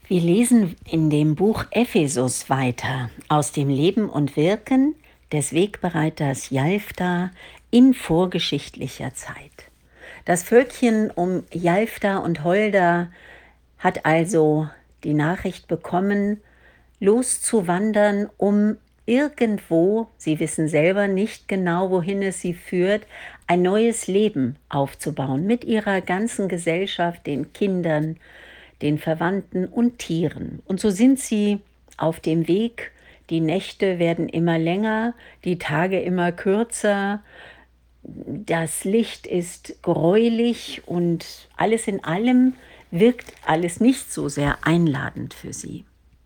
Wir lesen in dem Buch Ephesus weiter aus dem Leben und Wirken des Wegbereiters Jalfta in vorgeschichtlicher Zeit. Das Völkchen um Jalfta und Holda hat also die Nachricht bekommen, loszuwandern, um irgendwo, sie wissen selber nicht genau, wohin es sie führt, ein neues Leben aufzubauen mit ihrer ganzen Gesellschaft, den Kindern, den Verwandten und Tieren. Und so sind sie auf dem Weg. Die Nächte werden immer länger, die Tage immer kürzer. Das Licht ist gräulich und alles in allem wirkt alles nicht so sehr einladend für sie.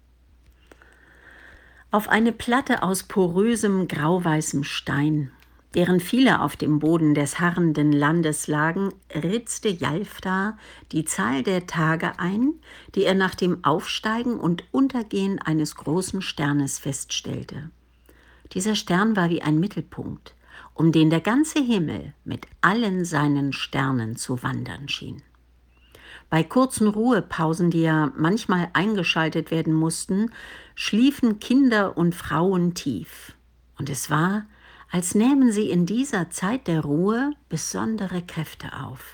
Auf eine Platte aus porösem grauweißem Stein, deren viele auf dem Boden des harrenden Landes lagen, ritzte Jalfta die Zahl der Tage ein, die er nach dem Aufsteigen und Untergehen eines großen Sternes feststellte. Dieser Stern war wie ein Mittelpunkt, um den der ganze Himmel mit allen seinen Sternen zu wandern schien. Bei kurzen Ruhepausen, die ja manchmal eingeschaltet werden mussten, schliefen Kinder und Frauen tief. Und es war, als nähmen sie in dieser Zeit der Ruhe besondere Kräfte auf.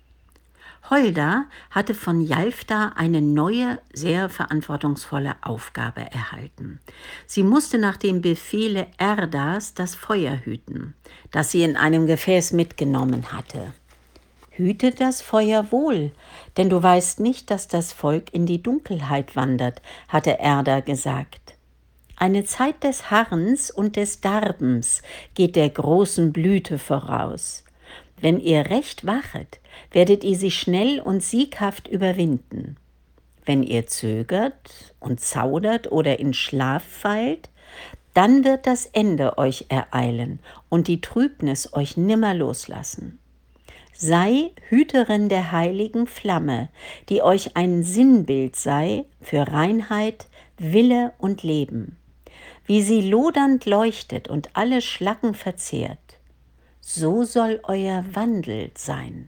Holda hatte von Jalfta eine neue, sehr verantwortungsvolle Aufgabe erhalten. Sie musste nach dem Befehle Erdas das Feuer hüten, das sie in einem Gefäß mitgenommen hatte. Hüte das Feuer wohl, denn du weißt nicht, dass das Volk in die Dunkelheit wandert, hatte Erda gesagt. Eine Zeit des Harrens und des Darbens geht der großen Blüte voraus. Wenn ihr recht wachet, werdet ihr sie schnell und sieghaft überwinden. Wenn ihr zögert und zaudert oder in Schlaf fallt, dann wird das Ende euch ereilen und die Trübnis euch nimmer loslassen. Sei Hüterin der heiligen Flamme, die euch ein Sinnbild sei für Reinheit, Wille und Leben. Wie sie lodernd leuchtet und alle Schlacken verzehrt, so soll euer Wandel sein.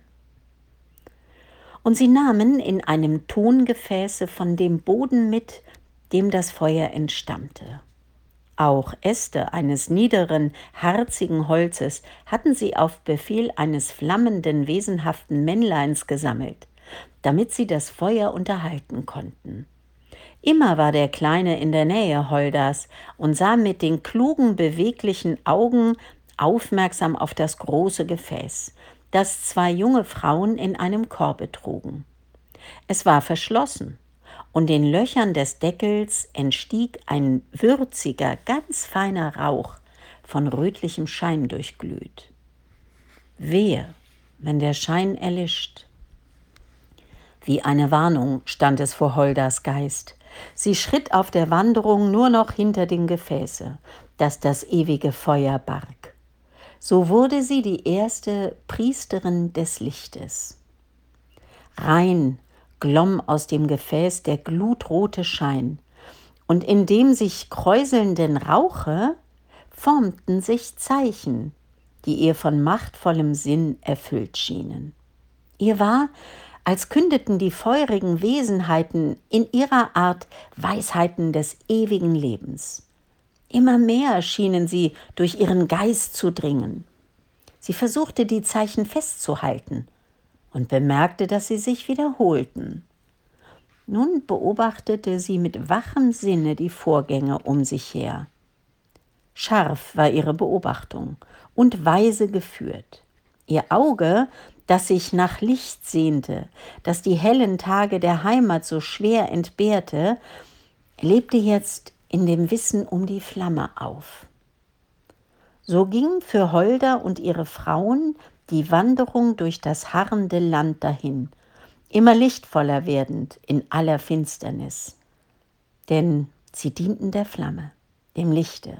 Und sie nahmen in einem Tongefäße von dem Boden mit, dem das Feuer entstammte. Auch Äste eines niederen, harzigen Holzes hatten sie auf Befehl eines flammenden, wesenhaften Männleins gesammelt, damit sie das Feuer unterhalten konnten. Immer war der Kleine in der Nähe Holdas und sah mit den klugen, beweglichen Augen aufmerksam auf das große Gefäß, das zwei junge Frauen in einem Korbe trugen. Es war verschlossen. Und den Löchern des Deckels entstieg ein würziger, ganz feiner Rauch, von rötlichem Schein durchglüht. Wehe, wenn der Schein erlischt. Wie eine Warnung stand es vor Holdas Geist. Sie schritt auf der Wanderung nur noch hinter dem Gefäße, das das ewige Feuer barg. So wurde sie die erste Priesterin des Lichtes. Rein glomm aus dem Gefäß der glutrote Schein, und in dem sich kräuselnden Rauche formten sich Zeichen, die ihr von machtvollem Sinn erfüllt schienen. Ihr war, als kündeten die feurigen Wesenheiten in ihrer Art Weisheiten des ewigen Lebens. Immer mehr schienen sie durch ihren Geist zu dringen. Sie versuchte, die Zeichen festzuhalten und bemerkte, dass sie sich wiederholten. Nun beobachtete sie mit wachem Sinne die Vorgänge um sich her. Scharf war ihre Beobachtung und weise geführt. Ihr Auge, das sich nach Licht sehnte, das die hellen Tage der Heimat so schwer entbehrte, lebte jetzt in dem Wissen um die Flamme auf. So ging für Holda und ihre Frauen die Wanderung durch das harrende Land dahin, immer lichtvoller werdend in aller Finsternis. Denn sie dienten der Flamme, dem Lichte.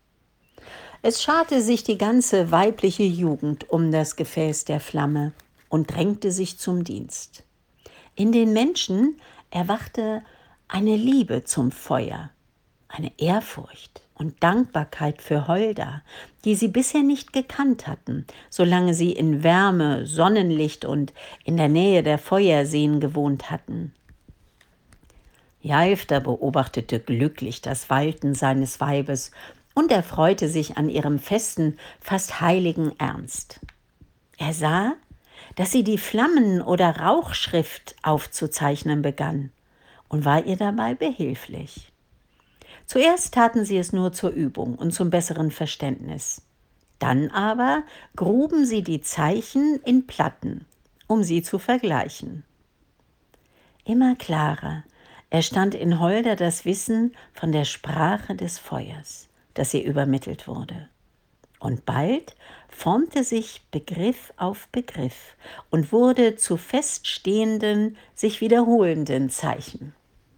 Es scharte sich die ganze weibliche Jugend um das Gefäß der Flamme und drängte sich zum Dienst. In den Menschen erwachte eine Liebe zum Feuer, eine Ehrfurcht und Dankbarkeit für Holda, die sie bisher nicht gekannt hatten, solange sie in Wärme, Sonnenlicht und in der Nähe der Feuerseen gewohnt hatten. Jalfter beobachtete glücklich das Walten seines Weibes und erfreute sich an ihrem festen, fast heiligen Ernst. Er sah, dass sie die Flammen- oder Rauchschrift aufzuzeichnen begann und war ihr dabei behilflich. Zuerst taten sie es nur zur Übung und zum besseren Verständnis. Dann aber gruben sie die Zeichen in Platten, um sie zu vergleichen. Immer klarer erstand in Holder das Wissen von der Sprache des Feuers, das ihr übermittelt wurde. Und bald formte sich Begriff auf Begriff und wurde zu feststehenden, sich wiederholenden Zeichen.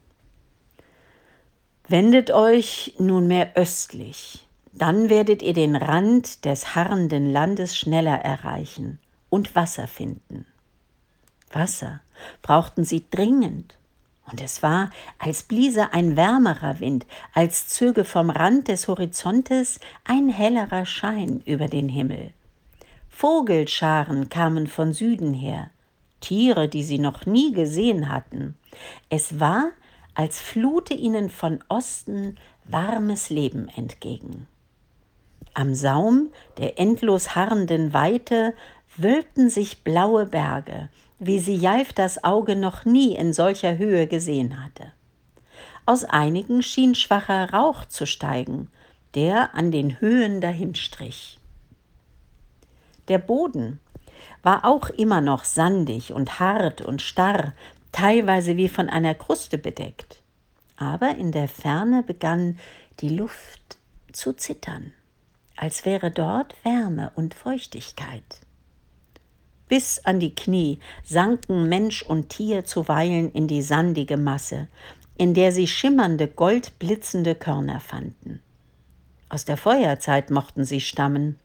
Wendet euch nunmehr östlich, dann werdet ihr den Rand des harrenden Landes schneller erreichen und Wasser finden. Wasser brauchten sie dringend, und es war, als bliese ein wärmerer Wind, als zöge vom Rand des Horizontes ein hellerer Schein über den Himmel. Vogelscharen kamen von Süden her, Tiere, die sie noch nie gesehen hatten. Es war, als flute ihnen von Osten warmes Leben entgegen. Am Saum der endlos harrenden Weite wölbten sich blaue Berge, wie sie Jalfters Auge noch nie in solcher Höhe gesehen hatte. Aus einigen schien schwacher Rauch zu steigen, der an den Höhen dahinstrich. Der Boden war auch immer noch sandig und hart und starr, teilweise wie von einer Kruste bedeckt. Aber in der Ferne begann die Luft zu zittern, als wäre dort Wärme und Feuchtigkeit. Bis an die Knie sanken Mensch und Tier zuweilen in die sandige Masse, in der sie schimmernde, goldblitzende Körner fanden. Aus der Feuerzeit mochten sie stammen.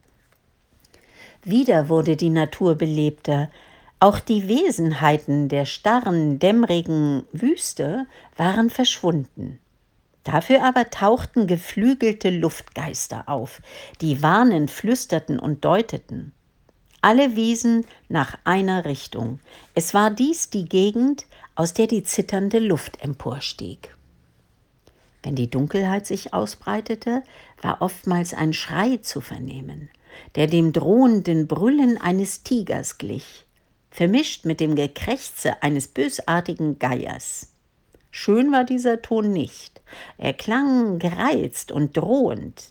Wieder wurde die Natur belebter. Auch die Wesenheiten der starren, dämmrigen Wüste waren verschwunden. Dafür aber tauchten geflügelte Luftgeister auf, die warnend flüsterten und deuteten. Alle wiesen nach einer Richtung. Es war dies die Gegend, aus der die zitternde Luft emporstieg. Wenn die Dunkelheit sich ausbreitete, war oftmals ein Schrei zu vernehmen, der dem drohenden Brüllen eines Tigers glich, vermischt mit dem Gekrächze eines bösartigen Geiers. Schön war dieser Ton nicht, er klang gereizt und drohend.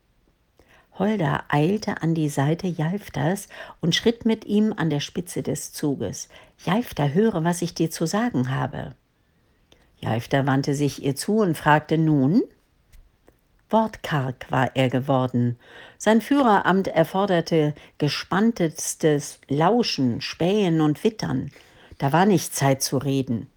Holder eilte an die Seite Jalfters und schritt mit ihm an der Spitze des Zuges. »Jalfter, höre, was ich dir zu sagen habe.« Jalfter wandte sich ihr zu und fragte nun. Wortkarg war er geworden. Sein Führeramt erforderte gespanntestes Lauschen, Spähen und Wittern. Da war nicht Zeit zu reden.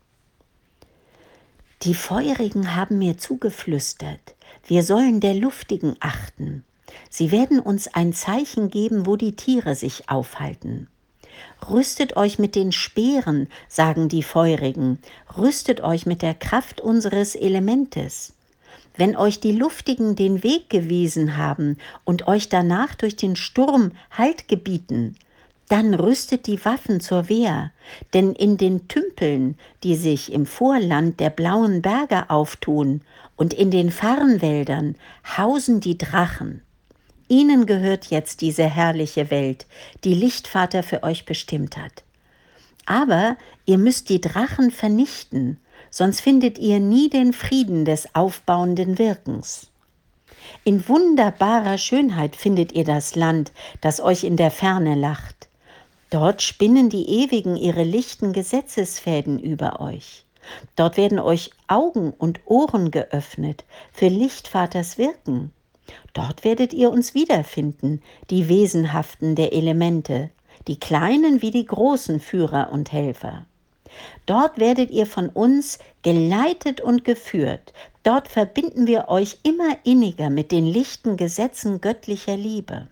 »Die Feurigen haben mir zugeflüstert, wir sollen der Luftigen achten. Sie werden uns ein Zeichen geben, wo die Tiere sich aufhalten. Rüstet euch mit den Speeren, sagen die Feurigen, rüstet euch mit der Kraft unseres Elementes. Wenn euch die Luftigen den Weg gewiesen haben und euch danach durch den Sturm Halt gebieten, dann rüstet die Waffen zur Wehr, denn in den Tümpeln, die sich im Vorland der blauen Berge auftun und in den Farnwäldern, hausen die Drachen. Ihnen gehört jetzt diese herrliche Welt, die Lichtvater für euch bestimmt hat. Aber ihr müsst die Drachen vernichten, sonst findet ihr nie den Frieden des aufbauenden Wirkens. In wunderbarer Schönheit findet ihr das Land, das euch in der Ferne lacht. Dort spinnen die Ewigen ihre lichten Gesetzesfäden über euch. Dort werden euch Augen und Ohren geöffnet für Lichtvaters Wirken. Dort werdet ihr uns wiederfinden, die Wesenhaften der Elemente, die kleinen wie die großen Führer und Helfer. Dort werdet ihr von uns geleitet und geführt. Dort verbinden wir euch immer inniger mit den lichten Gesetzen göttlicher Liebe.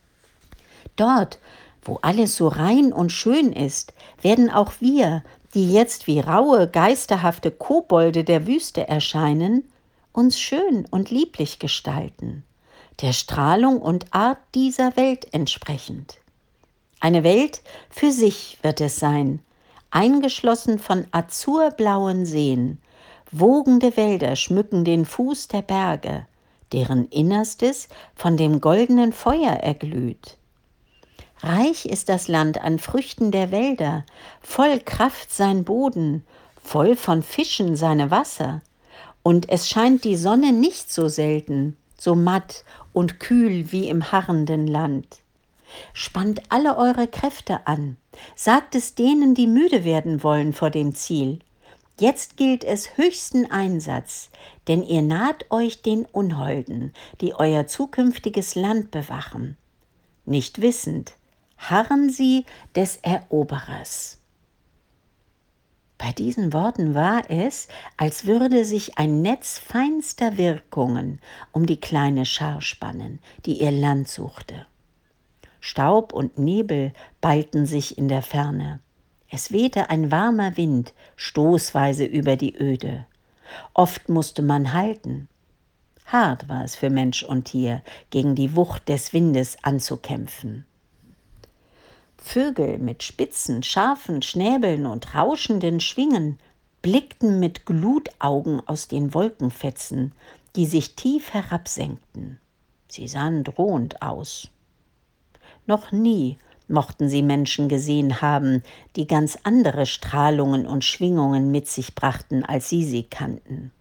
Dort, wo alles so rein und schön ist, werden auch wir, die jetzt wie raue, geisterhafte Kobolde der Wüste erscheinen, uns schön und lieblich gestalten, der Strahlung und Art dieser Welt entsprechend. Eine Welt für sich wird es sein, eingeschlossen von azurblauen Seen, Wogende Wälder schmücken den Fuß der Berge, deren Innerstes von dem goldenen Feuer erglüht. Reich ist das Land an Früchten der Wälder, voll Kraft sein Boden, voll von Fischen seine Wasser. Und es scheint die Sonne nicht so selten, so matt und kühl wie im harrenden Land. Spannt alle eure Kräfte an, sagt es denen, die müde werden wollen vor dem Ziel. Jetzt gilt es höchsten Einsatz, denn ihr naht euch den Unholden, die euer zukünftiges Land bewachen. Nicht wissend, harren sie des Eroberers. Bei diesen Worten war es, als würde sich ein Netz feinster Wirkungen um die kleine Schar spannen, die ihr Land suchte. Staub und Nebel ballten sich in der Ferne. Es wehte ein warmer Wind stoßweise über die Öde. Oft musste man halten. Hart war es für Mensch und Tier, gegen die Wucht des Windes anzukämpfen. Vögel mit spitzen, scharfen Schnäbeln und rauschenden Schwingen blickten mit Glutaugen aus den Wolkenfetzen, die sich tief herabsenkten. Sie sahen drohend aus. Noch nie mochten sie Menschen gesehen haben, die ganz andere Strahlungen und Schwingungen mit sich brachten, als sie kannten.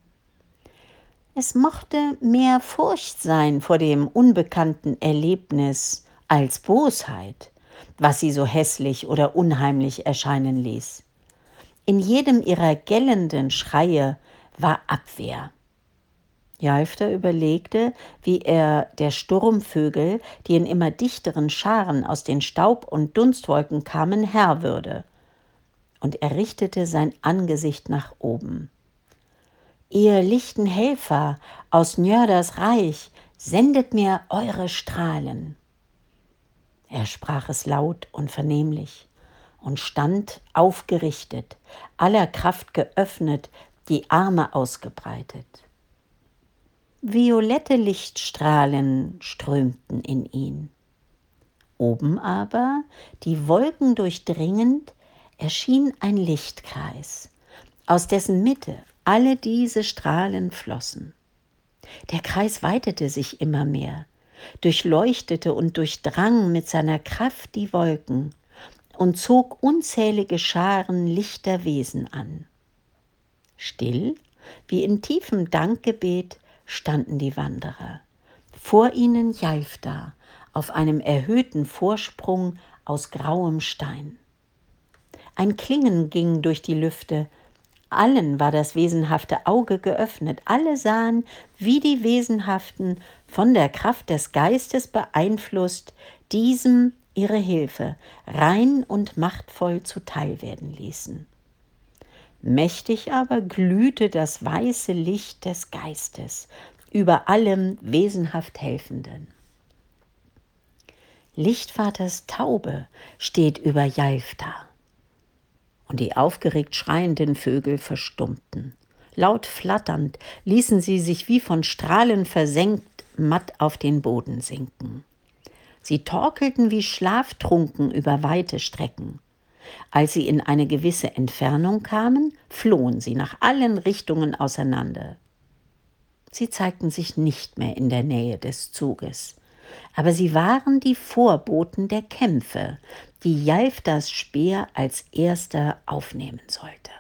Es mochte mehr Furcht sein vor dem unbekannten Erlebnis als Bosheit, was sie so hässlich oder unheimlich erscheinen ließ. In jedem ihrer gellenden Schreie war Abwehr. Jalfter überlegte, wie er der Sturmvögel, die in immer dichteren Scharen aus den Staub- und Dunstwolken kamen, Herr würde. Und er richtete sein Angesicht nach oben. Ihr lichten Helfer aus Njörders Reich, sendet mir eure Strahlen. Er sprach es laut und vernehmlich und stand aufgerichtet, aller Kraft geöffnet, die Arme ausgebreitet. Violette Lichtstrahlen strömten in ihn. Oben aber, die Wolken durchdringend, erschien ein Lichtkreis, aus dessen Mitte alle diese Strahlen flossen. Der Kreis weitete sich immer mehr, durchleuchtete und durchdrang mit seiner Kraft die Wolken und zog unzählige Scharen lichter Wesen an. Still, wie in tiefem Dankgebet, standen die Wanderer. Vor ihnen Jalfta auf einem erhöhten Vorsprung aus grauem Stein. Ein Klingen ging durch die Lüfte. Allen war das wesenhafte Auge geöffnet. Alle sahen, wie die Wesenhaften, von der Kraft des Geistes beeinflusst, diesem ihre Hilfe rein und machtvoll zuteil werden ließen. Mächtig aber glühte das weiße Licht des Geistes über allem wesenhaft Helfenden. Lichtvaters Taube steht über Jalfta. Und die aufgeregt schreienden Vögel verstummten. Laut flatternd ließen sie sich wie von Strahlen versenkt matt auf den Boden sinken. Sie torkelten wie schlaftrunken über weite Strecken. Als sie in eine gewisse Entfernung kamen, flohen sie nach allen Richtungen auseinander. Sie zeigten sich nicht mehr in der Nähe des Zuges, aber sie waren die Vorboten der Kämpfe, die Jalftas Speer als erster aufnehmen sollte.